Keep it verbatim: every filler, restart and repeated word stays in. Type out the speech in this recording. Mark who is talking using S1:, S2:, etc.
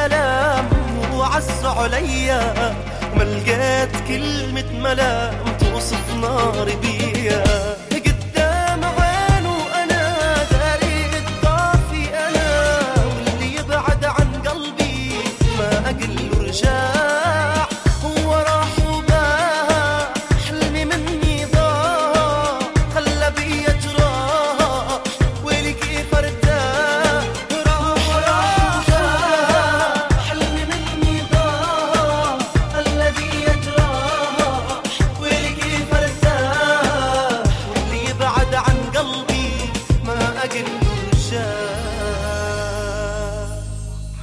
S1: الكلام وعز عليا، وما لقيت كلمة ملام توصف ناري بيا.